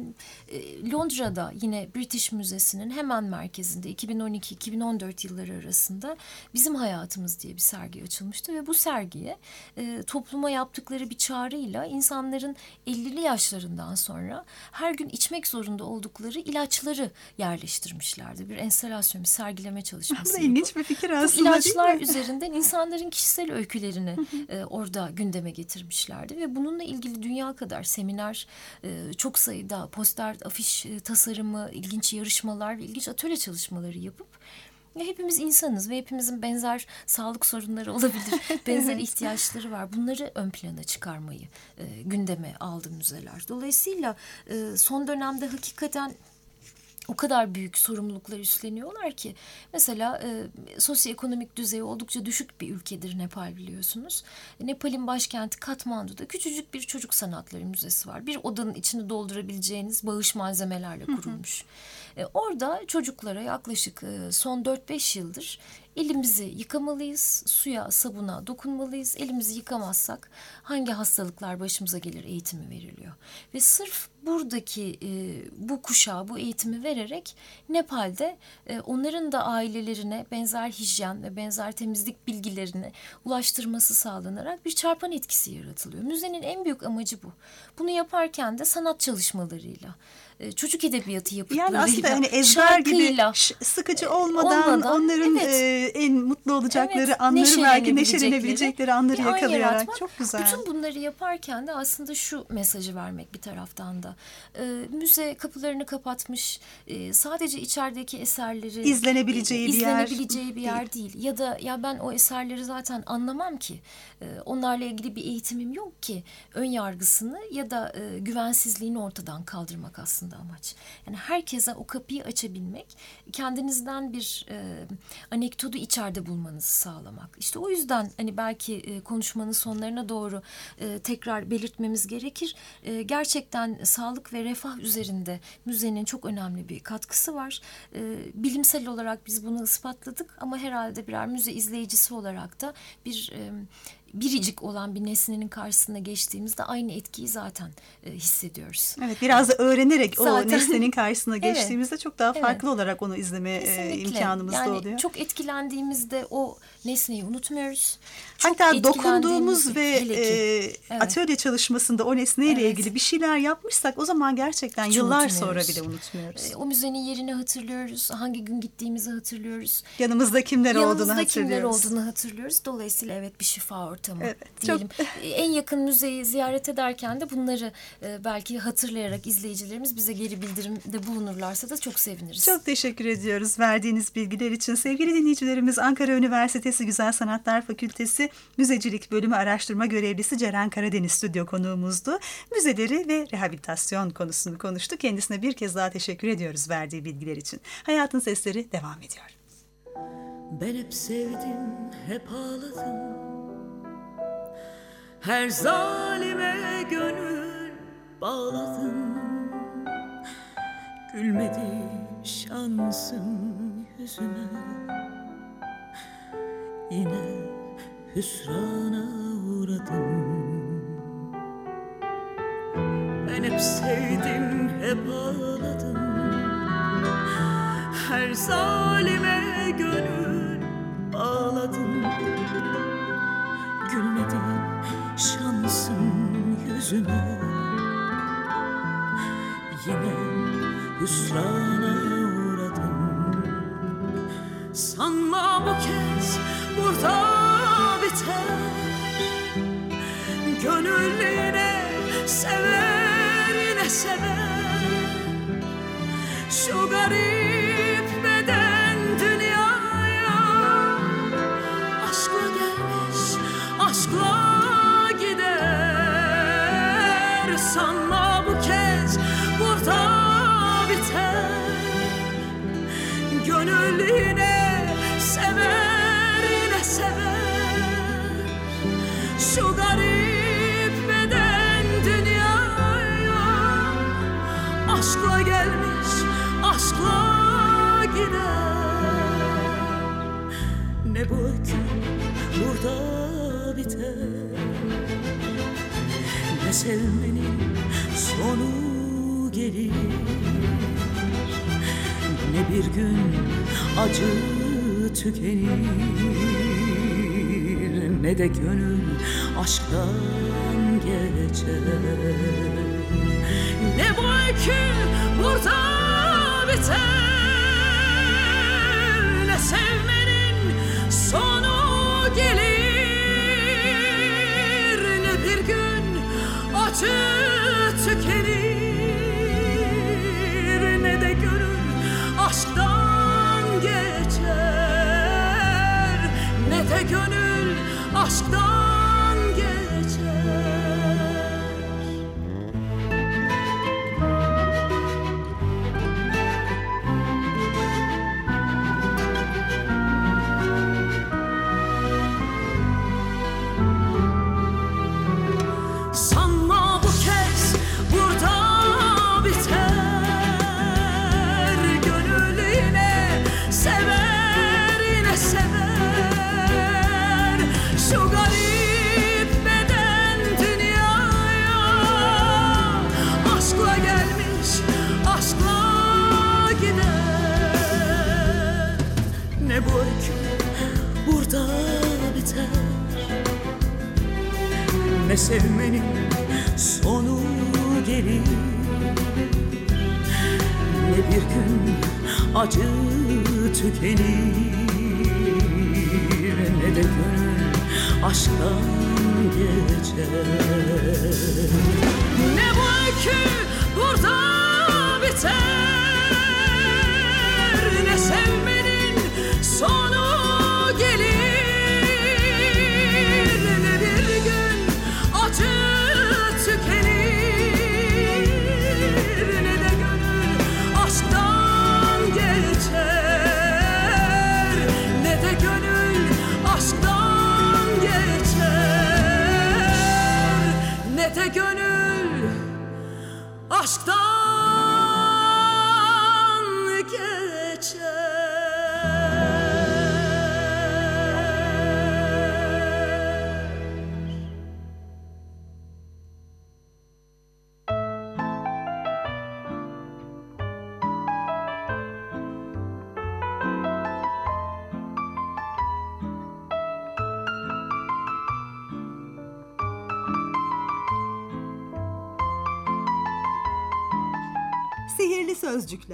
Londra'da yine British Müzesi'nin hemen merkezinde iki bin on iki iki bin on dört yılları arasında Bizim Hayatımız diye bir sergi açılmıştı ve bu sergiye topluma yaptıkları bir çağrıyla insanların ellili yaşlarından sonra her gün içmek zorunda oldukları ilaçları yerleştirmişlerdi. Bir enstalasyon, bir sergileme çalışması. Bu da ilginç bir fikir Bu aslında, ilaçlar değil mi? üzerinden insanların kişisel öykülerini e, orada gündeme getirmişlerdi ve bununla ilgili dünya kadar seminer, e, çok sayıda poster, afiş e, tasarımı, ilginç yarışmalar ve ilginç atölye çalışmaları yapıp ya hepimiz insanız ve hepimizin benzer sağlık sorunları olabilir, benzer ihtiyaçları var. Bunları ön plana çıkarmayı e, gündeme aldı müzeler. Dolayısıyla e, son dönemde hakikaten o kadar büyük sorumluluklar üstleniyorlar ki mesela e, sosyoekonomik düzeyi oldukça düşük bir ülkedir Nepal, biliyorsunuz. Nepal'in başkenti Katmandu'da küçücük bir çocuk sanatları müzesi var. Bir odanın içini doldurabileceğiniz bağış malzemelerle kurulmuş. E, orada çocuklara yaklaşık e, son dört beş yıldır elimizi yıkamalıyız, suya, sabuna dokunmalıyız. Elimizi yıkamazsak hangi hastalıklar başımıza gelir eğitimi veriliyor. Ve sırf buradaki e, bu kuşağa bu eğitimi vererek Nepal'de e, onların da ailelerine benzer hijyen ve benzer temizlik bilgilerini ulaştırması sağlanarak bir çarpan etkisi yaratılıyor. Müzenin en büyük amacı bu. Bunu yaparken de sanat çalışmalarıyla, e, çocuk edebiyatı yapıtlarıyla, Yani aslında hani ezber gibi şarkıyla, ş- sıkıcı olmadan, olmadan, onların evet. e, en mutlu olacakları Evet, anları, belki neşelenebilecekleri neşelenebilecekleri anları bir an yakalayarak. yaratmak. Çok güzel. Bütün bunları yaparken de aslında şu mesajı vermek bir taraftan da. E, müze kapılarını kapatmış, e, sadece içerideki eserleri İzlenebileceği bir yer izlenebileceği bir yer değil. Ya da ya ben o eserleri zaten anlamam ki. E, onlarla ilgili bir eğitimim yok ki. Ön yargısını ya da e, güvensizliğini ortadan kaldırmak aslında aslında amaç. Yani herkese o kapıyı açabilmek, kendinizden bir e, anekdotu içeride bulmanızı sağlamak. İşte o yüzden hani belki e, konuşmanın sonlarına doğru e, tekrar belirtmemiz gerekir. E, gerçekten sağlık ve refah üzerinde müzenin çok önemli bir katkısı var. E, bilimsel olarak biz bunu ispatladık ama herhalde birer müze izleyicisi olarak da bir e, biricik olan bir nesnenin karşısına geçtiğimizde aynı etkiyi zaten e, hissediyoruz. Evet, biraz da öğrenerek Zaten, o nesnenin karşısına geçtiğimizde evet, çok daha farklı evet, olarak onu izleme e, imkanımız yani da oluyor. Çok etkilendiğimizde o nesneyi unutmuyoruz. Çok Hatta dokunduğumuz ve e, evet, atölye çalışmasında o nesneyle evet, ilgili bir şeyler yapmışsak o zaman gerçekten hiç yıllar sonra bile unutmuyoruz. E, o müzenin yerini hatırlıyoruz. Hangi gün gittiğimizi hatırlıyoruz. Yanımızda kimler Yanımızda olduğunu hatırlıyoruz. kimler olduğunu hatırlıyoruz. Dolayısıyla evet, bir şifa ortamı evet, diyelim. Çok... En yakın müzeyi ziyaret ederken de bunları e, belki hatırlayarak izleyicilerimiz bize geri bildirimde bulunurlarsa da çok seviniriz. Çok teşekkür ediyoruz verdiğiniz bilgiler için. Sevgili dinleyicilerimiz, Ankara Üniversitesi Güzel Sanatlar Fakültesi Müzecilik Bölümü Araştırma Görevlisi Ceren Karadeniz stüdyo konuğumuzdu. Müzeleri ve rehabilitasyon konusunu konuştu. Kendisine bir kez daha teşekkür ediyoruz verdiği bilgiler için. Hayatın Sesleri devam ediyor. Ben hep sevdim, hep ağladım. Her zalime gönül bağladım. Gülmedi şansım yüzüme. Yine hüsrana uğradım. Ben hep sevdim, hep ağladım. Her zalime gönül bağladım. Gülmedi şansım yüzüme. Yine hüsrana uğradım. Sanma bu kez burada biter. Gönül yine sever, yine sever. Şu garip beden dünyaya aşkla gelmiş, aşkla gider. Sanma bu kez burada biter. Gönül yine sever, yine sever. Şu garip beden dünyaya aşkla gelmiş, aşkla gider. Ne bu öykü burada biter. Ne sevmenin sonu gelir. Ne bir gün acı tükenir. Ne de gönül aşktan geçer. Ne bu öykü burada biter. Ne sevmenin sonu gelir. Ne bir gün acı tükenir. Ne de gönül aşktan geçer. Ne de gönül aşktan geçer. Sanma bu kez burada biter. Gönül yine sever, yine sever. Şu garip beden dünyaya aşkla gelmiş, aşkla gider. Ne bu öykü burada biter. Ne sevmenin sonu gelir. Ne bir gün acı tükenir. Ne de gönül aşktan geçer. Ne bu öykü burada biter. Ne sevmenin sonu gelir. Ne bir gün acı tükenir. Ne de gönül Sihirli Sözcükler.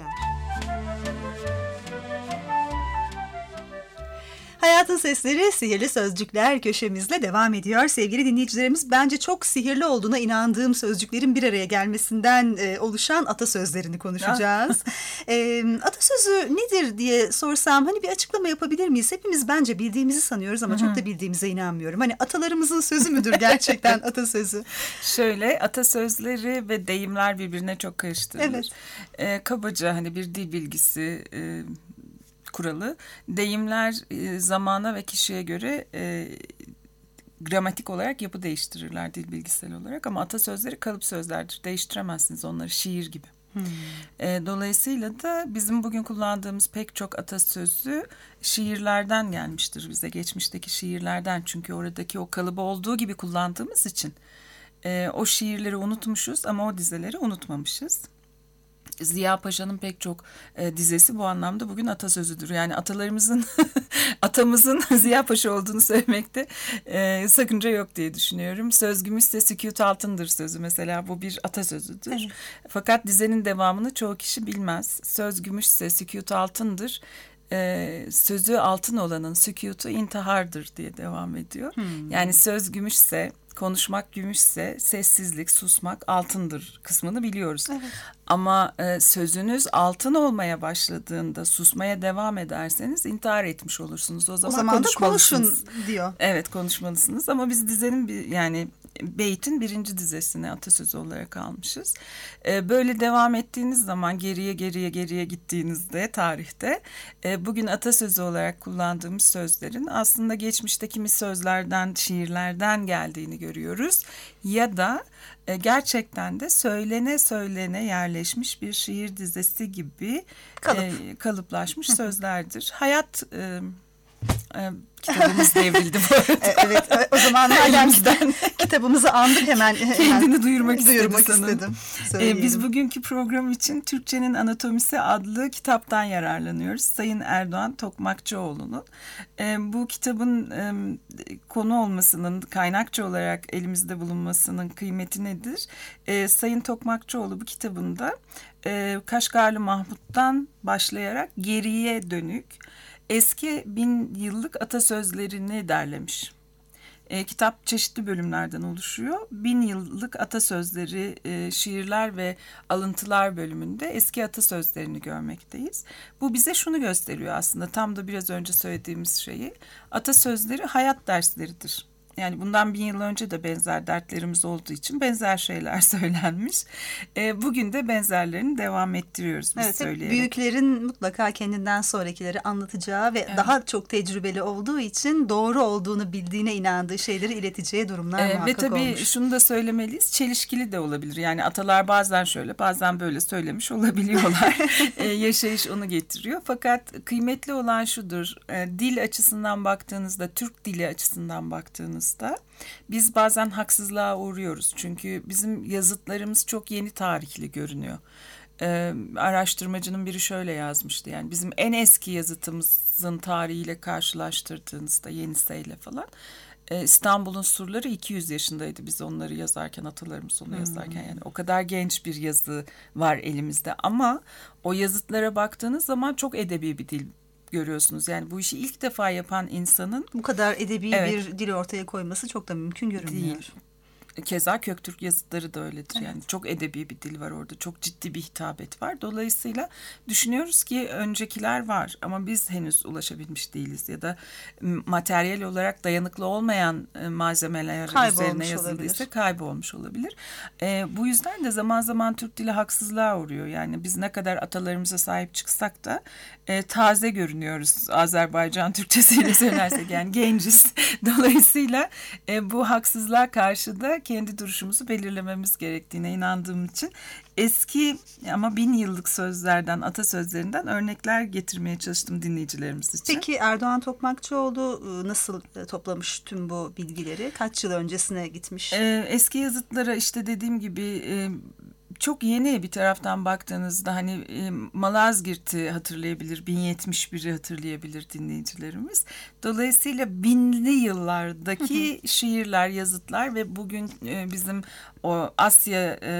Hayatın Sesleri Sihirli Sözcükler köşemizle devam ediyor. Sevgili dinleyicilerimiz, bence çok sihirli olduğuna inandığım sözcüklerin bir araya gelmesinden e, oluşan atasözlerini konuşacağız. e, atasözü nedir diye sorsam hani bir açıklama yapabilir miyiz? Hepimiz bence bildiğimizi sanıyoruz ama Hı-hı. çok da bildiğimize inanmıyorum. Hani atalarımızın sözü müdür gerçekten atasözü? Şöyle, atasözleri ve deyimler birbirine çok karıştırılır. Evet. E, kabaca hani bir dil bilgisi e, kuralı. Deyimler e, zamana ve kişiye göre e, gramatik olarak yapı değiştirirler dil bilgisel olarak, ama atasözleri kalıp sözlerdir. Değiştiremezsiniz onları, şiir gibi. Hmm. E, dolayısıyla da bizim bugün kullandığımız pek çok atasözü şiirlerden gelmiştir bize, geçmişteki şiirlerden. Çünkü oradaki o kalıbı olduğu gibi kullandığımız için e, o şiirleri unutmuşuz ama o dizeleri unutmamışız. Ziya Paşa'nın pek çok e, dizesi bu anlamda bugün atasözüdür. Yani atalarımızın, atamızın Ziya Paşa olduğunu söylemekte e, sakınca yok diye düşünüyorum. Söz gümüşse sükût altındır sözü mesela, bu bir atasözüdür. Evet. Fakat dizenin devamını çoğu kişi bilmez. Söz gümüşse sükût altındır. Ee, sözü altın olanın sükûtu intihardır diye devam ediyor. Hmm. Yani söz gümüşse, konuşmak gümüşse, sessizlik, susmak altındır kısmını biliyoruz. Evet. Ama e, sözünüz altın olmaya başladığında susmaya devam ederseniz intihar etmiş olursunuz. O zaman, o zaman da konuşun diyor. Evet, konuşmalısınız, ama biz dizenin bir, yani beytin birinci dizesini atasözü olarak almışız. Ee, böyle devam ettiğiniz zaman geriye geriye geriye gittiğinizde tarihte e, bugün atasözü olarak kullandığımız sözlerin aslında geçmişte kimi sözlerden, şiirlerden geldiğini görüyoruz. Ya da e, gerçekten de söylene söylene yerleşmiş bir şiir dizesi gibi Kalıp. e, kalıplaşmış sözlerdir. Hayat... E, e, kitabımız devrildi bu arada. Evet, o zaman elimizden kitabımızı andık hemen. Kendini hemen duyurmak, duyurmak istedim. Ee, biz bugünkü program için Türkçenin Anatomisi adlı kitaptan yararlanıyoruz. Sayın Erdoğan Tokmakçıoğlu'nun. Ee, bu kitabın e, konu olmasının, kaynakça olarak elimizde bulunmasının kıymeti nedir? Ee, Sayın Tokmakçıoğlu bu kitabında e, Kaşgarlı Mahmut'tan başlayarak geriye dönük eski bin yıllık atasözlerini derlemiş. E, kitap çeşitli bölümlerden oluşuyor. Bin yıllık atasözleri, e, şiirler ve alıntılar bölümünde eski atasözlerini görmekteyiz. Bu bize şunu gösteriyor aslında, tam da biraz önce söylediğimiz şeyi. Atasözleri hayat dersleridir. Yani bundan bin yıl önce de benzer dertlerimiz olduğu için benzer şeyler söylenmiş. E, bugün de benzerlerini devam ettiriyoruz biz, evet, söyleyerek. Büyüklerin mutlaka kendinden sonrakileri anlatacağı ve evet. daha çok tecrübeli olduğu için doğru olduğunu bildiğine inandığı şeyleri ileteceği durumlar e, muhakkak ve tabii olmuş. Şunu da söylemeliyiz, çelişkili de olabilir. Yani atalar bazen şöyle bazen böyle söylemiş olabiliyorlar. e, yaşayış onu getiriyor. Fakat kıymetli olan şudur, e, dil açısından baktığınızda, Türk dili açısından baktığınızda da biz bazen haksızlığa uğruyoruz. Çünkü bizim yazıtlarımız çok yeni tarihli görünüyor. Ee, araştırmacının biri şöyle yazmıştı. Yani bizim en eski yazıtımızın tarihiyle karşılaştırdığınızda, yenisiyle falan, e, İstanbul'un surları iki yüz yaşındaydı biz onları yazarken, atalarımız onu hmm. yazarken. Yani o kadar genç bir yazı var elimizde. Ama o yazıtlara baktığınız zaman çok edebi bir dil görüyorsunuz. Yani bu işi ilk defa yapan insanın bu kadar edebi evet. bir dil ortaya koyması çok da mümkün görünmüyor. Değil. Keza Köktürk yazıtları da öyledir. Evet. Yani çok edebi bir dil var orada. Çok ciddi bir hitabet var. Dolayısıyla düşünüyoruz ki öncekiler var ama biz henüz ulaşabilmiş değiliz. Ya da materyal olarak dayanıklı olmayan malzemeler kaybolmuş üzerine yazıldıysa olabilir. kaybolmuş olabilir. E, bu yüzden de zaman zaman Türk dili haksızlığa uğruyor. Yani biz ne kadar atalarımıza sahip çıksak da e, taze görünüyoruz. Azerbaycan Türkçesiyle söylersek yani genciz. Dolayısıyla e, bu haksızlığa karşı da kendi duruşumuzu belirlememiz gerektiğine inandığım için eski ama bin yıllık sözlerden, atasözlerinden örnekler getirmeye çalıştım dinleyicilerimiz için. Peki Erdoğan Tokmakçıoğlu nasıl toplamış tüm bu bilgileri? Kaç yıl öncesine gitmiş? Ee, eski yazıtlara işte dediğim gibi e, çok yeni, bir taraftan baktığınızda hani e, Malazgirt'i hatırlayabilir, bin yetmiş biri hatırlayabilir dinleyicilerimiz. Dolayısıyla binli yıllardaki şiirler, yazıtlar ve bugün e, bizim o Asya e,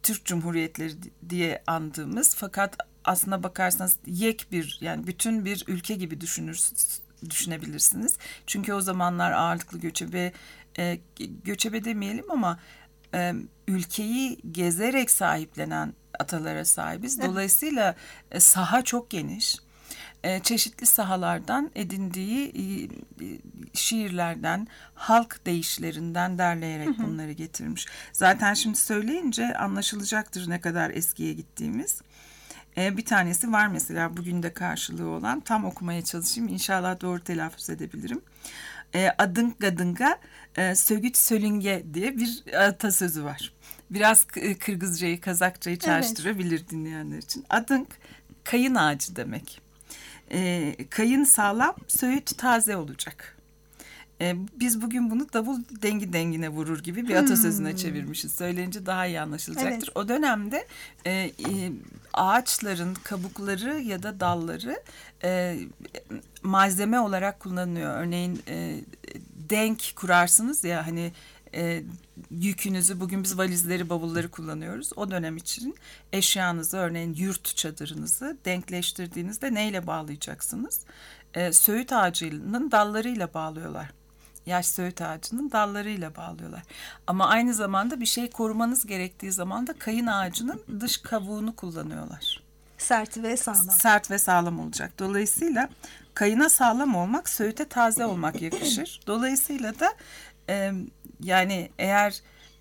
Türk Cumhuriyetleri diye andığımız, fakat aslına bakarsanız yek bir, yani bütün bir ülke gibi düşünürsünüz, düşünebilirsiniz. Çünkü o zamanlar ağırlıklı göçebe, e, göçebe demeyelim ama e, ülkeyi gezerek sahiplenen atalara sahibiz. Dolayısıyla e, saha çok geniş. E, çeşitli sahalardan edindiği e, şiirlerden, halk deyişlerinden derleyerek hı hı. bunları getirmiş. Zaten şimdi söyleyince anlaşılacaktır ne kadar eskiye gittiğimiz. E, bir tanesi var mesela bugün de karşılığı olan, tam okumaya çalışayım, İnşallah doğru telaffuz edebilirim. E, adın gadınga e, sögüt sölünge diye bir atasözü var. Biraz Kırgızcayı, Kazakçayı çağrıştırabilir evet. dinleyenler için. Adın kayın ağacı demek. E, kayın sağlam, söğüt taze olacak. E, biz bugün bunu davul dengi dengine vurur gibi bir atasözüne hmm. çevirmişiz. Söyleyince daha iyi anlaşılacaktır. Evet. O dönemde e, e, ağaçların kabukları ya da dalları e, malzeme olarak kullanılıyor. Örneğin e, denk kurarsınız ya, hani e, yükünüzü, bugün biz valizleri, bavulları kullanıyoruz. O dönem için eşyanızı, örneğin yurt çadırınızı denkleştirdiğinizde neyle bağlayacaksınız? E, söğüt ağacının dallarıyla bağlıyorlar. Yaş söğüt ağacının dallarıyla bağlıyorlar. Ama aynı zamanda bir şey korumanız gerektiği zaman da kayın ağacının dış kabuğunu kullanıyorlar. Sert ve sağlam. Sert ve sağlam olacak. Dolayısıyla kayına sağlam olmak, söğüte taze olmak yakışır. Dolayısıyla da e, yani eğer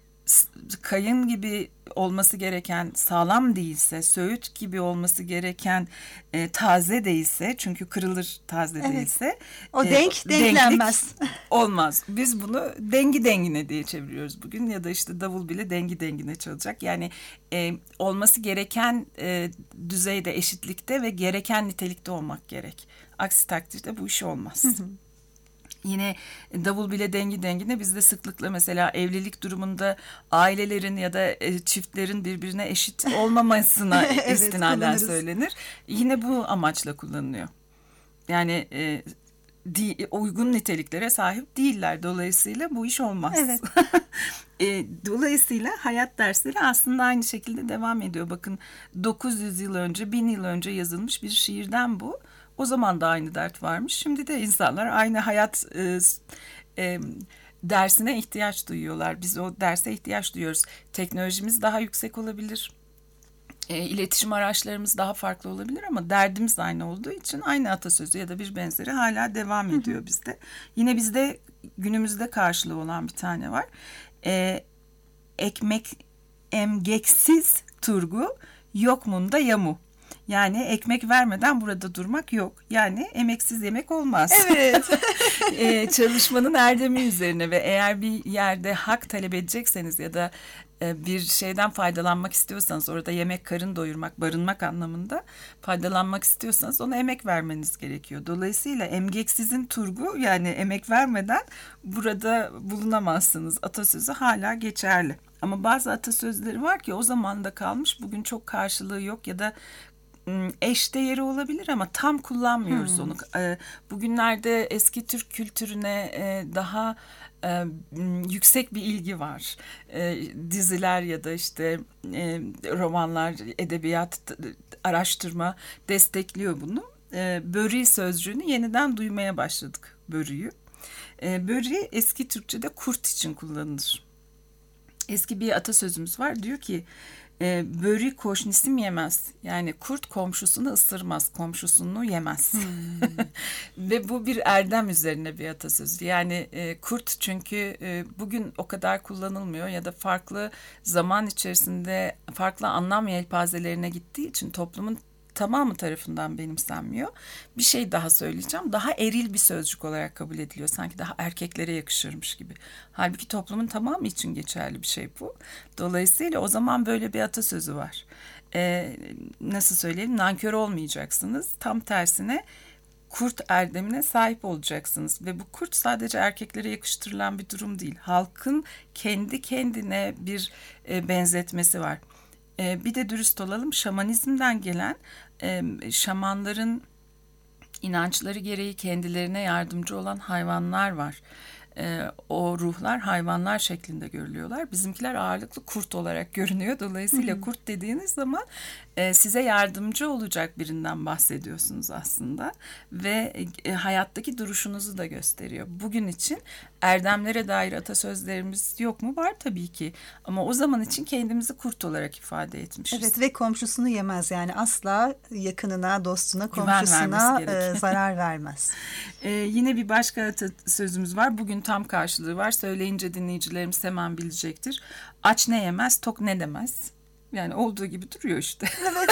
kayın gibi olması gereken sağlam değilse, söğüt gibi olması gereken e, taze değilse, çünkü kırılır taze evet. değilse. O denk e, denklenmez. Olmaz. Biz bunu dengi dengine diye çeviriyoruz bugün, ya da işte davul bile dengi dengine çalacak. Yani e, olması gereken e, düzeyde, eşitlikte ve gereken nitelikte olmak gerek. Aksi takdirde bu iş olmaz. Hı hı. Yine davul bile dengi dengine bizde sıklıkla mesela evlilik durumunda ailelerin ya da çiftlerin birbirine eşit olmamasına evet, istinaden söylenir. Yine bu amaçla kullanılıyor. Yani e, di, uygun niteliklere sahip değiller. Dolayısıyla bu iş olmaz. Evet. e, dolayısıyla hayat dersleri aslında aynı şekilde devam ediyor. Bakın dokuz yüz yıl önce, bin yıl önce yazılmış bir şiirden bu. O zaman da aynı dert varmış. Şimdi de insanlar aynı hayat e, e, dersine ihtiyaç duyuyorlar. Biz o derse ihtiyaç duyuyoruz. Teknolojimiz daha yüksek olabilir. E, iletişim araçlarımız daha farklı olabilir ama derdimiz aynı olduğu için aynı atasözü ya da bir benzeri hala devam ediyor hı hı. bizde. Yine bizde günümüzde karşılığı olan bir tane var. E, ekmek emgeksiz turgu, yok munda yamu. Yani ekmek vermeden burada durmak yok. Yani emeksiz yemek olmaz. Evet. ee, çalışmanın erdemi üzerine ve eğer bir yerde hak talep edecekseniz ya da e, bir şeyden faydalanmak istiyorsanız, orada yemek, karın doyurmak, barınmak anlamında faydalanmak istiyorsanız ona emek vermeniz gerekiyor. Dolayısıyla emgeksizin turgu, yani emek vermeden burada bulunamazsınız atasözü hala geçerli. Ama bazı atasözleri var ki o zamanda kalmış, bugün çok karşılığı yok ya da eş değeri olabilir ama tam kullanmıyoruz hmm. onu. Bugünlerde eski Türk kültürüne daha yüksek bir ilgi var. Diziler ya da işte romanlar, edebiyat, araştırma destekliyor bunu. Böri sözcüğünü yeniden duymaya başladık, börüyü. Böri eski Türkçe'de kurt için kullanılır. Eski bir atasözümüz var, diyor ki E, böri koşnisim yemez. Yani kurt komşusunu ısırmaz, komşusunu yemez. Hmm. Ve bu bir erdem üzerine bir atasözü. Yani e, kurt çünkü e, bugün o kadar kullanılmıyor ya da farklı zaman içerisinde farklı anlam yelpazelerine gittiği için toplumun tamamı tarafından benimsenmiyor. Bir şey daha söyleyeceğim. Daha eril bir sözcük olarak kabul ediliyor. Sanki daha erkeklere yakışırmış gibi. Halbuki toplumun tamamı için geçerli bir şey bu. Dolayısıyla o zaman böyle bir atasözü var. Ee, nasıl söyleyelim? Nankör olmayacaksınız. Tam tersine kurt erdemine sahip olacaksınız. Ve bu kurt sadece erkeklere yakıştırılan bir durum değil. Halkın kendi kendine bir e, benzetmesi var. Bir de dürüst olalım, şamanizmden gelen e, şamanların inançları gereği kendilerine yardımcı olan hayvanlar var. e, o ruhlar hayvanlar şeklinde görülüyorlar. Bizimkiler ağırlıklı kurt olarak görünüyor. Dolayısıyla hı-hı, kurt dediğiniz zaman e, size yardımcı olacak birinden bahsediyorsunuz aslında. Ve e, hayattaki duruşunuzu da gösteriyor. Bugün için erdemlere dair atasözlerimiz yok mu? Var tabii ki. Ama o zaman için kendimizi kurt olarak ifade etmişiz. Evet, ve komşusunu yemez, yani asla yakınına, dostuna, komşusuna e, zarar vermez. ee, yine bir başka atasözümüz var. Bugün tam karşılığı var. Söyleyince dinleyicilerimiz hemen bilecektir. Aç ne yemez, tok ne demez. Yani olduğu gibi duruyor işte. Evet.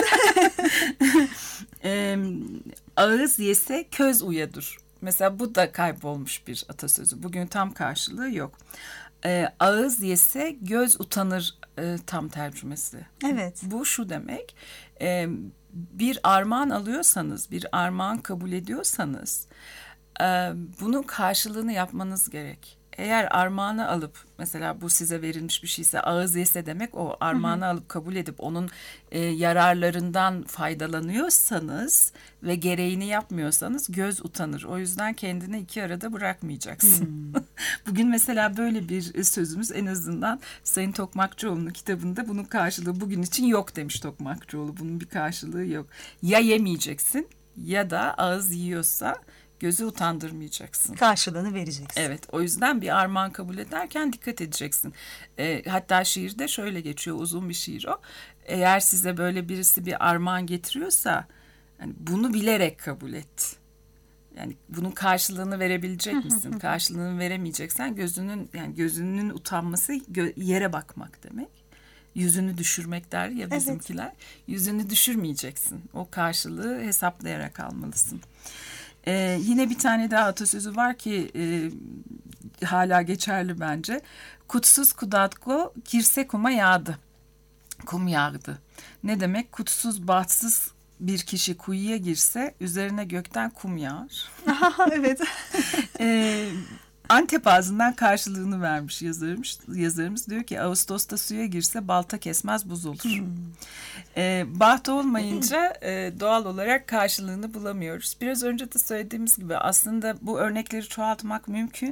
ee, ağız yese köz uyadır. Mesela bu da kaybolmuş bir atasözü. Bugün tam karşılığı yok. Ee, ağız yese göz utanır e, tam tercümesi. Evet. Bu şu demek. E, bir armağan alıyorsanız, bir armağan kabul ediyorsanız e, bunun karşılığını yapmanız gerek. Eğer armağanı alıp, mesela bu size verilmiş bir şeyse, ağız yese demek o armağanı, hı hı, alıp kabul edip onun e, yararlarından faydalanıyorsanız ve gereğini yapmıyorsanız göz utanır. O yüzden kendini iki arada bırakmayacaksın. Hmm. Bugün mesela böyle bir sözümüz, en azından Sayın Tokmakçıoğlu'nun kitabında bunun karşılığı bugün için yok demiş Tokmakçıoğlu. Bunun bir karşılığı yok. Ya yemeyeceksin ya da ağız yiyorsa gözü utandırmayacaksın. Karşılığını vereceksin. Evet, o yüzden bir armağan kabul ederken dikkat edeceksin. E, hatta şiirde şöyle geçiyor, uzun bir şiir o. Eğer size böyle birisi bir armağan getiriyorsa, yani bunu bilerek kabul et. Yani bunun karşılığını verebilecek misin? Karşılığını veremeyeceksen gözünün, yani gözünün utanması gö- yere bakmak demek. Yüzünü düşürmek der ya bizimkiler. Evet. Yüzünü düşürmeyeceksin. O karşılığı hesaplayarak almalısın. Ee, yine bir tane daha atasözü var ki e, hala geçerli bence. Kutsuz kudatko kirse kuma yağdı. Kum yağdı. Ne demek? Kutsuz, bahtsız bir kişi kuyuya girse üzerine gökten kum yağar. Evet. ee, Antep ağzından karşılığını vermiş yazarımız. Yazarımız diyor ki Ağustos'ta suya girse balta kesmez buz olur. Hmm. Ee, baht olmayınca e, doğal olarak karşılığını bulamıyoruz. Biraz önce de söylediğimiz gibi aslında bu örnekleri çoğaltmak mümkün.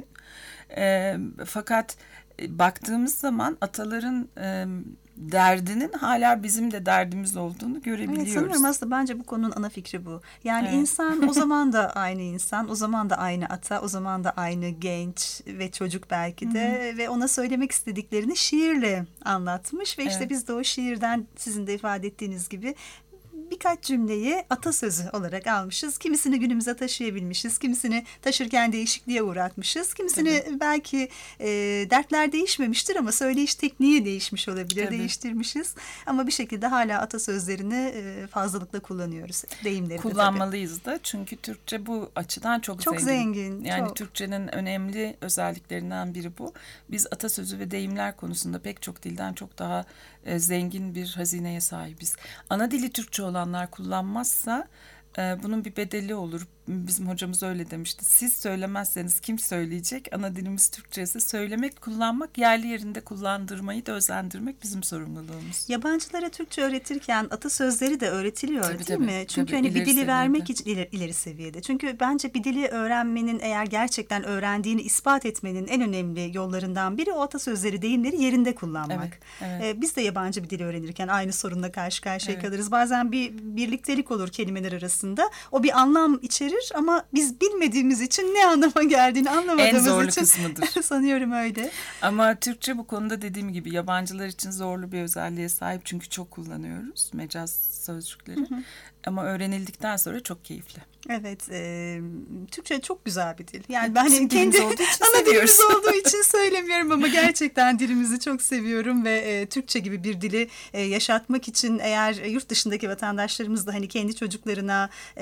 E, fakat e, baktığımız zaman ataların e, derdinin hala bizim de derdimiz olduğunu görebiliyoruz. Evet, sanıyorum aslında bence bu konunun ana fikri bu. Yani evet, insan o zaman da aynı insan, o zaman da aynı ata, o zaman da aynı genç ve çocuk belki de, ve ona söylemek istediklerini şiirle anlatmış ve işte evet, biz de o şiirden sizin de ifade ettiğiniz gibi birkaç cümleyi atasözü olarak almışız. Kimisini günümüze taşıyabilmişiz. Kimisini taşırken değişikliğe uğratmışız. Kimisini tabii, belki e, dertler değişmemiştir ama söyleyiş tekniği değişmiş olabilir. Tabii, değiştirmişiz. Ama bir şekilde hala atasözlerini e, fazlalıkla kullanıyoruz. Deyimleri kullanmalıyız da. Çünkü Türkçe bu açıdan çok, çok zengin. zengin. Yani çok. Türkçenin önemli özelliklerinden biri bu. Biz atasözü ve deyimler konusunda pek çok dilden çok daha e, zengin bir hazineye sahibiz. Ana dili Türkçe olanlar kullanmazsa e, bunun bir bedeli olur. Bizim hocamız öyle demişti. Siz söylemezseniz kim söyleyecek? Ana dilimiz Türkçe ise söylemek, kullanmak, yerli yerinde kullandırmayı da özendirmek bizim sorumluluğumuz. Yabancılara Türkçe öğretirken atasözleri de öğretiliyor, tabii, değil tabii, mi? Çünkü tabii, hani bir dili seviyede vermek için ileri, ileri seviyede. Çünkü bence bir dili öğrenmenin, eğer gerçekten öğrendiğini ispat etmenin en önemli yollarından biri o atasözleri, deyimleri yerinde kullanmak. Evet, evet. Ee, biz de yabancı bir dili öğrenirken aynı sorunla karşı karşıya evet, kalırız. Bazen bir birliktelik olur kelimeler arasında. O bir anlam içerir ama biz bilmediğimiz için ne anlama geldiğini anlamadığımız için. En zorlu için kısmıdır. Sanıyorum öyle. Ama Türkçe bu konuda dediğim gibi yabancılar için zorlu bir özelliğe sahip, çünkü çok kullanıyoruz mecaz sözcükleri. Hı hı. Ama öğrenildikten sonra çok keyifli. Evet, e, Türkçe çok güzel bir dil. Yani ben hani kendi ana dilimiz olduğu için söylemiyorum ama gerçekten dilimizi çok seviyorum ve e, Türkçe gibi bir dili e, yaşatmak için eğer yurt dışındaki vatandaşlarımız da hani kendi çocuklarına e,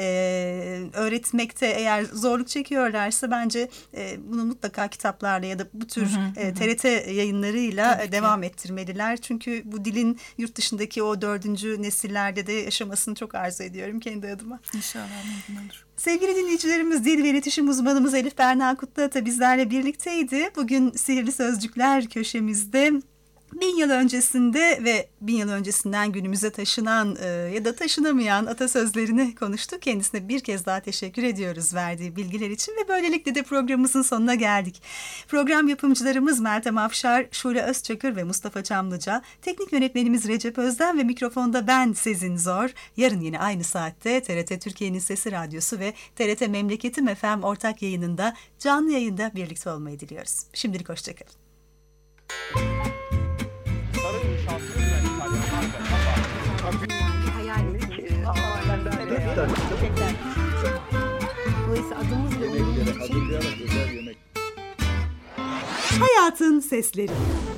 öğretmekte eğer zorluk çekiyorlarsa bence e, bunu mutlaka kitaplarla ya da bu tür hı hı, e, T R T yayınlarıyla e, devam ettirmeliler. Çünkü bu dilin yurt dışındaki o dördüncü nesillerde de yaşamasını çok arzu ediyorum kendi adıma. İnşallah mümkün olur. Sevgili dinleyicilerimiz, dil ve iletişim uzmanımız Elif Berna Kutluata bizlerle birlikteydi. Bugün Sihirli Sözcükler köşemizde Bin yıl öncesinde ve bin yıl öncesinden günümüze taşınan e, ya da taşınamayan atasözlerini konuştuk. Kendisine bir kez daha teşekkür ediyoruz verdiği bilgiler için ve böylelikle de programımızın sonuna geldik. Program yapımcılarımız Meltem Afşar, Şule Özçakır ve Mustafa Çamlıca, teknik yönetmenimiz Recep Özden ve mikrofonda ben Sezin Zor. Yarın yine aynı saatte T R T Türkiye'nin Sesi Radyosu ve T R T Memleketim F M ortak yayınında canlı yayında birlikte olmayı diliyoruz. Şimdilik hoşçakalın. Hayatın Sesleri.